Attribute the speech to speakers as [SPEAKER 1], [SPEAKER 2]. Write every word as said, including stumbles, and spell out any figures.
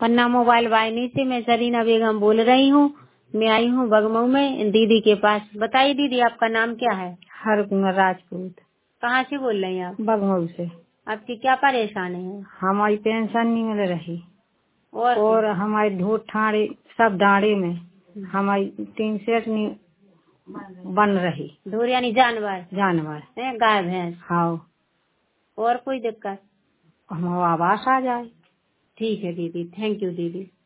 [SPEAKER 1] पन्ना mobile वाहिनी से मैं सरीना बेगम बोल रही हूँ। मैं आई हूँ बगमऊ में दीदी के पास। बताइए दीदी, आपका नाम क्या है?
[SPEAKER 2] हरकुंवर राजपूत।
[SPEAKER 1] कहाँ से बोल रही हैं आप?
[SPEAKER 2] बगमऊ से।
[SPEAKER 1] आपकी क्या परेशानी है?
[SPEAKER 2] हमारी पेंशन नहीं मिल रही
[SPEAKER 1] और,
[SPEAKER 2] और हमारे ढूंढ ठाड़े सब डाँडे में हमारी तीन सेठ नहीं बन रही।
[SPEAKER 1] ढोर यानी जानवर?
[SPEAKER 2] जानवर
[SPEAKER 1] है, गाय भैंस।
[SPEAKER 2] हाँ।
[SPEAKER 1] और कोई दिक्कत?
[SPEAKER 2] हम आवास आ जाए।
[SPEAKER 1] ठीक है दीदी, थैंक यू दीदी।